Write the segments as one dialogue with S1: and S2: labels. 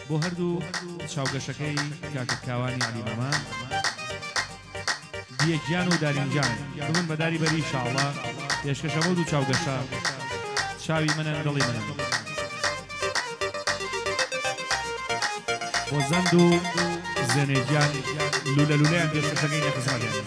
S1: بۆ هەردوو چاوگەشەکەی کاکە کاوانی عەلی ماما دیەکیان و دارینجان ببن بەداری بەری ئینشاءڵڵا پێشکەشەمە دوو چاوگەشە چاوی منن دڵی منن بۆ زەند و زێنێجیان لولە لولەیان پێشکەشەکەی نەخزمەلیان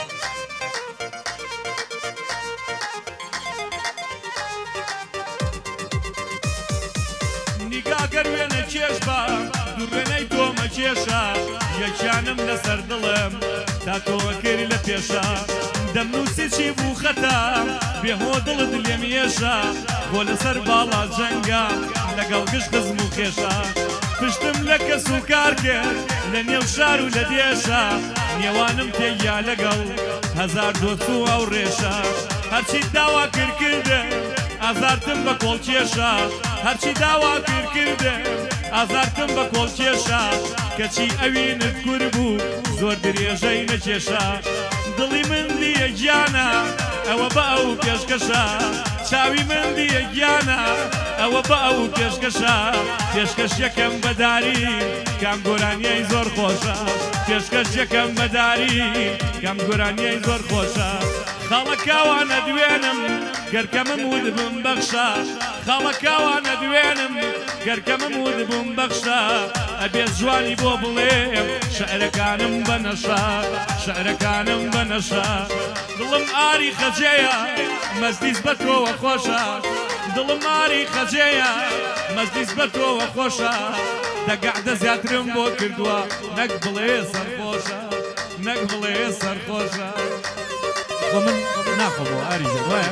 S2: نیگاگەر وێنە کێش بە دوورێنەی تۆمە کێشە یەکیانم لەسەر دڵم تا تۆوە کەری لە پێشە دەمنووسی چی بوو خەتە بێهۆ دڵت لێم ێشە بۆ لەسەر باڵا جەنگە لەگەڵ گشت خزم و خێشە پشتم لە کەس و کار کرد لە نێو شار و لە دێشە نێوانم تێیا لەگەڵ هەزار دۆچ و ئەو ڕێشە هەرچی داوا کردکردم ئازارتم بە کۆڵکێشە هەرچی داوا کردکردم ئازارتم بە کۆڵکێشە کەچی ئەوینت کور بوو زۆر درێژەی نەکێشە دڵی من دیە گیانە ئەوە بە ئەو پێشکەشە چاوی من دیە گیانە ئەوە بە ئەو پێشکەشە پێشکەش یەکەم بەداری کام گۆرانیای زۆر خۆشە پێشکەش یەکەم بەداری کام گۆرانیای زۆر خۆشە خاڵەکاوانە دوێنم گەرکەمم و دبم بەخشە خاڵەکاوانە دوێنم گەرکەمم و دبم بەخشە ئەبێت جوانی بۆ بڵێم شعرەکانم بەنەشە شعرەکانم بەنەشە دڵم ئاری خەجەیە مەزدیز بە تۆوە خۆشە دڵم ئاری خەجەیە مەزدیز بە تۆوە خۆشە دەگەعدە زیاترم بۆ کردووە نەک بڵێ سەرخۆشە نەک بڵێ سەرخۆشە
S1: خۆ من ناخۆمەوە ئاریزە وایە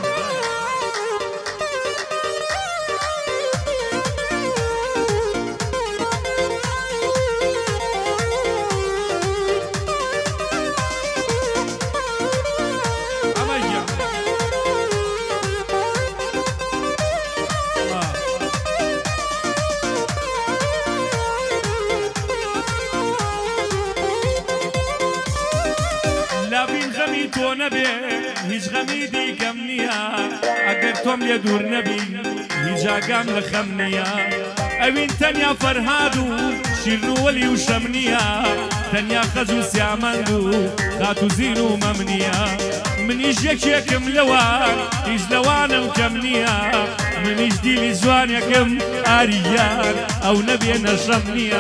S2: تۆ نەبێ هیچ غەمی دیکەم نییە ئەگەر تۆم لێ دوور نەبی هیچ ئاگام لە خەم نییە ئەوین تەنیا فەرهاد و شیرن و وەلی و شەم نییە تەنیا خەز و سیامەند و خات و زین و مەم نییە منیش یەکێکم لەوان هیچ لەوانم کەم نییە منیش دیلی جوانێکم ئاریان ئەو نەبێ نەشەم نییە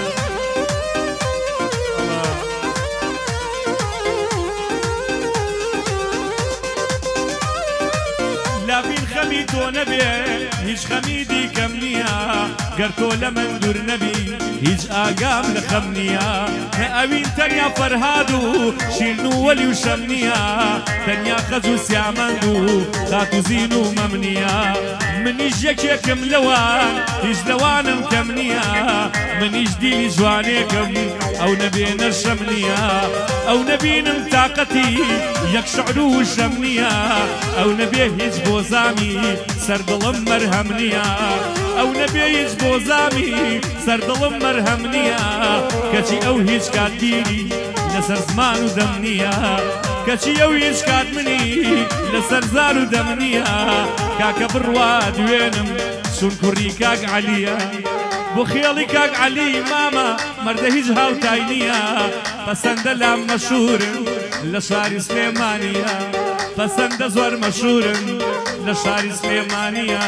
S2: خەمی تۆ نەبێ هیچ خەمی دیکەم نییە گەر تۆ لە من دوور نەبی هیچ ئاگام لە خەم نییە ئەوین تەنیا فەرهاد و شیرن و وەلی و شەم نییە تەنیا خەز و سیامەند و خات و زین و مەم نییە منیش یەکێکم لەوان هیچ لەوانم کەم نییە منیش دیلی جوانێکم ئەو نەبێ نەشەم نییە ئەو نەبینم تاقەتی یەک شعر و شەم نییە ئەو نەبێ هیچ بۆ زامی سەردڵم مەرهەم نییە ئەو نەبێ هیچ بۆ زامی سەردڵم مەرهەم نییە کەچی ئەو هیچ کاتگیری لەسەر زمان و دەم نییە کەچی ئەو هیچ کات منی لەسەر زار و دەم نییە کاکە بڕوا دوێنم چون کوڕی کاک عەلیە بۆ خێڵی کاک عەلی مامە مەردە هیچ هاوتای نییە پەسەندە لام مەشهورن لە شاری سلێمانیە پەسەندە زۆر مەشهورن لە شاری سلێمانیە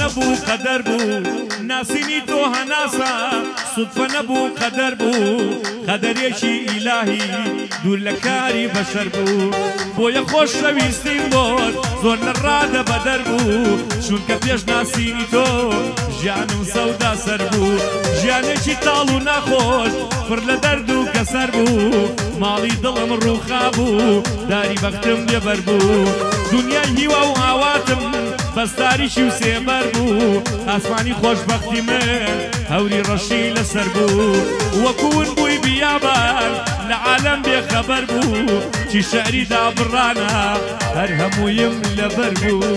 S2: نەبوو قەدەر بوو ناسینی تۆ هەناسە سودفە نەبوو قەدەر بوو قەدەرێکی ئیلاهی دوور لە کاری بەشەر بوو بۆیە خۆشەویستیم بۆت زۆر لە ڕادە بەدەر بوو چونکە پێش ناسینی تۆ ژیانم سەودا سەر بوو ژیانێکی تاڵ و ناخۆش پڕ لە دەرد و کەسەر بوو ماڵی دڵم ڕووخا بوو داری بەختم لێبەر بوو دنیای هیوا و هاواتم بەستاریشی و سێبەر بوو ئاسمانی خۆشبەختی من هەوری ڕەشی لەسەر بوو وەکوون بووی بیابان لە عالەم بێخەبەر بوو چی شەعری دابڕانە هەر هەموویم لەبەر بوو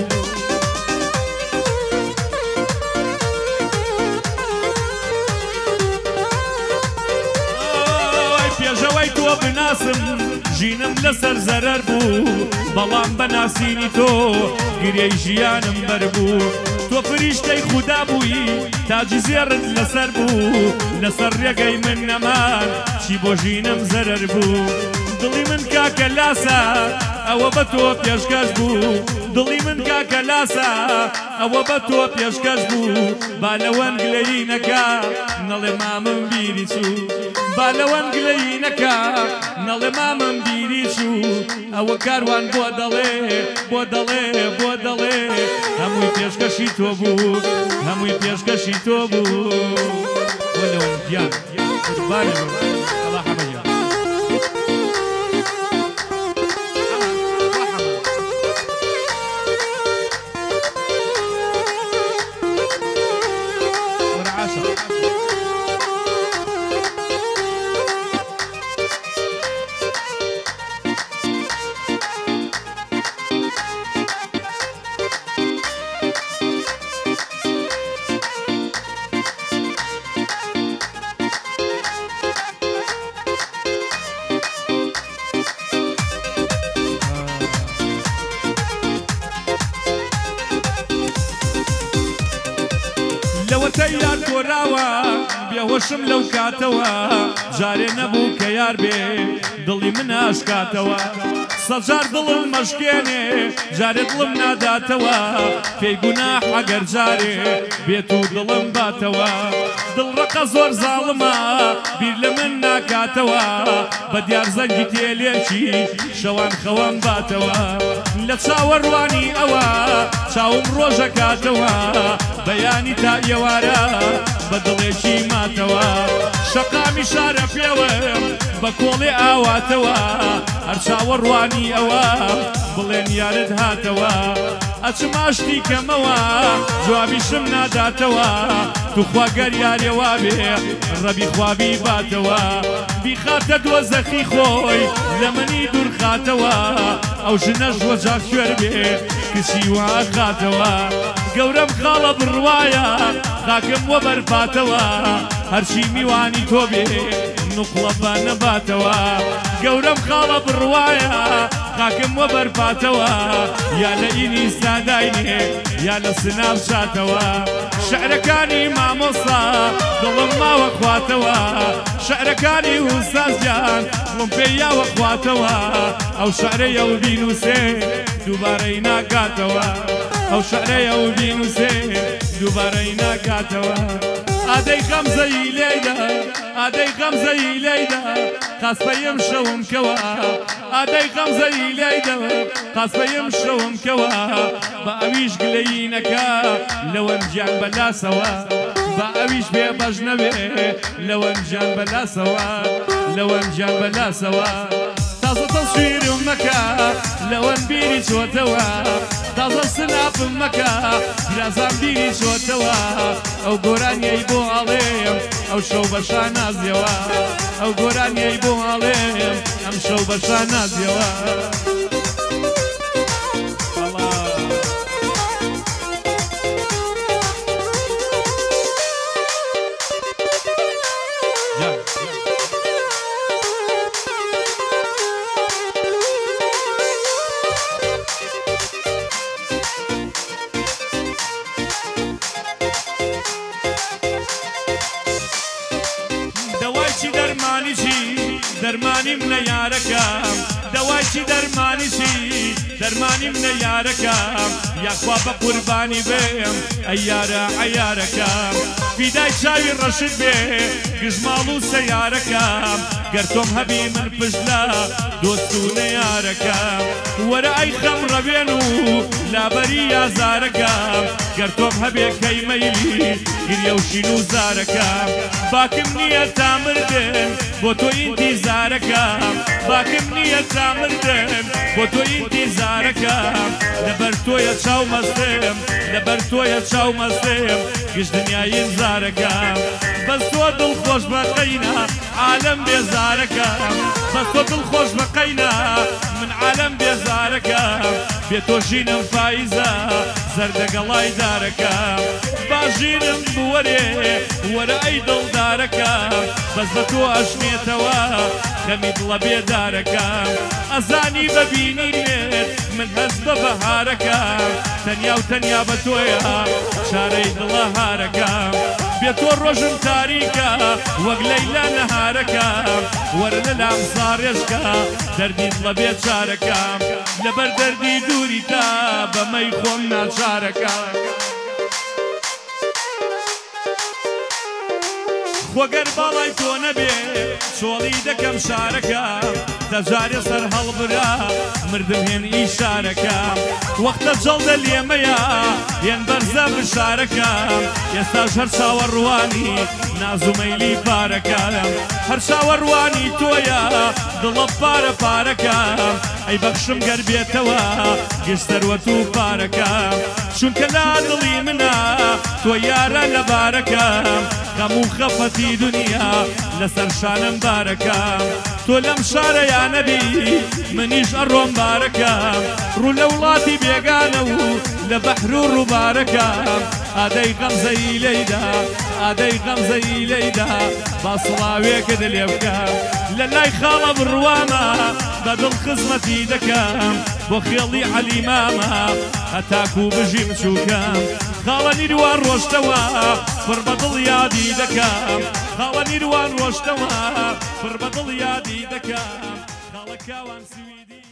S2: پێشەوەی تۆ بناسم ژینم لەسەر زەرەر بوو بەڵام بەناسینی تۆ گرێی ژیانم بەر بوو تۆ فریشتەی خودا بووی تاجی زێڕت لەسەر بوو لەسەر ڕێگەی من نەمان چی بۆ ژینم زەرەر بوو دڵی من کاکە لاسە ئەوە بە تۆ پێشکەش بوو دڵی من کاکە لاسە ئەوە بە تۆ پێشکەش بوو با لەوەن گلەیی نەکا نەڵێ مامم بیری چوو با لەوەن گلەیی نەکا نەڵێ مامم بیری چوو ئەوە کاروان بۆ دەڵێ بۆ دەڵێ بۆ دەڵێ هەمووی پێشکەشی تۆ بوو هەمووی پێشکەشی تۆ بوو بۆ لەوەن گیان قوربانە ئەڵا حەمەیە یار گۆراوە بێهۆشم لەو کاتەوە جارێ نەبوو کە یار بێ دڵی من ئاشکاتەوە سەجار دڵم مەشکێنێ جارێ دڵم ناداتەوە پێی گوناح ئەگەر جارێ بێت و دڵم باتەوە دڵڕەقە زۆر زاڵمە بیر لە من ناکاتەوە بە دیار زەنگی تێلێکی شەوان خەوەم باتەوە لە چاوەڕوانی ئەوە چاوم ڕۆژە کاتەوە بەیانی تا ئێوارە بە دڵێکی ماتەوە شەقامی شارە پێوەم بە کۆڵێ ئاواتەوە هەر چاوەڕوانی ئەوە بڵێن یارت هاتەوە ئەچم ئاشتی کەمەوە جوابیشم ناداتەوە توخوا گەر یارێوا بێ ڕەبی خوابی باتەوە بیخاتە دۆزەخی خۆی لە منی دوور خاتەوە ئەو ژنەش وەجا خوێر بێ کچی وا خاتەوە گەورەم خاڵە بڕوایە خاکم وە بەرپاتەوە هەرچی میوانی تۆ بێ نوقڵە بە نەباتەوە گەورەم خاڵە بڕوایە خاکم وە بەرپاتەوە یا لە ئینی ساداینێ یا لە سناو شاتەوە شعرەکانی مامۆستا دڵم ماوە خواتەوە شعرەکانی وسازیان دڵم پێیاوە خواتەوە ئەو شعرەیە و بینوسێ دووبارەی ناکاتەوە ئەو شعرەیە و بینوسێ دووبارەی ناکاتەوە ئادەی غەمزەی لێیدا ئادەی غەمزەی لێیدا قاسپەیم شەوم کەوە ئادەی غەمزەی لێیدا قاسپەیم شەوم کەوە بە ئەویش گلەیی نەکا لەوەم گیان بەلاسەوە بە ئەویش بێ بەش نەبێ لەوەم گیان بەلاسەوە لەوەم گیان بەلاسەوە تازە تەسویرم مەکە لەوەن بیری چۆتەوە تازە سناپم مەکە گرازان بیری چۆتەوە ئەو گۆرانیەی بۆ ئاڵێم ئەو شەو بەشا نازیەوە ئەو گۆرانیەی بۆ ئاڵێم ئەم شەو بەشا نازیەوە دەرمانیم لە یارەکەم دەوای چی دەرمانیشی دەرمانی منە یارەکەم یاخوا بە قوربانی بێم ئەی یارە عەیارەکەم فیدای چاوی ڕەشت بێ گژماڵ و سەیارەکەم گەر تۆم هەبی من پشت لە دۆست و نەیارەکەم وەرە ئەی خەمڕەبێن و لابەری یازارەکەم گەر تۆم هەبێ کەی مەیلی گریە و شین و زارەکەم باکم نییە تا مردن بۆ تۆ ئینتیزارەکەم باکم نییە تا مردن بۆ تۆ ئینتیزارەکەم لەبەر تۆیە چاو مەستم لەبەر تۆیە چاو مەستم گشت دنیای زارەکەم بەس تۆ دڵخۆش بەقەینە عالەم بێزارەکەم بەس تۆ دڵخۆش بەقەینە من عالەم بێزارەکەم بێ تۆ ژینم فایزە زەردەگەڵای دارەکەم باژینم بوەرێ وەرە ئەی دڵدارەکەم بەس بە تۆ ئەشنێتەوە دەمی دڵە بێدارەکەم ئەزانی بەبینی لێت من هەست بە بەهارەکەم تەنیا و تەنیا بە تۆیە چارەی دڵە هارەکەم بێ تۆ ڕۆژم تاریکە وەک لەیلا نەهارەکەم وەرە لە لام ساڕێژکە دەردیت لە بێ چارەکەم لەبەر دەردی دووری تا بەمەی خۆم ناچارەکەم خۆگەر باڵای تۆ نەبێ چۆڵی دەکەم شارەکەم دەجارێ سەر هەڵبرا مردم هێن ئیشارەکەم وەختە جەڵدە لێمەیە هێن بەرزە بشارەکەم ئێستاش هەر چاوەڕوانی نازومەیلی پارەکەم هەر چاوەڕوانی تۆیە دڵە پارە پارەکەم ئەی بەخشم گەر بێتەوە گشتەروەت و پارەکەم چونکە لا دڵی منە تۆ یارە لە بارەکەم غەم و خەفەتی دنیا لەسەر شانم بارەکەم تۆ لەم شارەیە نەبی منیش ئەڕۆم بارەکەم ڕوو لە وڵاتی بێگانە و لە بەحر و ڕووبارەکەم ئادەی غەمزەی لەیدا ئادەی غەمزەی لەیدا با سڵاوێکت لێ بکەم لە لای خاڵە بڕوامە بە دڵ خزمەتی دەکەم بۆ خێڵی عەلیمامە هەتاکو بژیم چووکەم خاڵە نیروان ڕۆشتەوە پڕ بە دڵ یادی دەکەم خاڵە نیروان ڕۆشتەوە پڕ بە دڵ یادی دەکەم خاڵە کاوان سویدی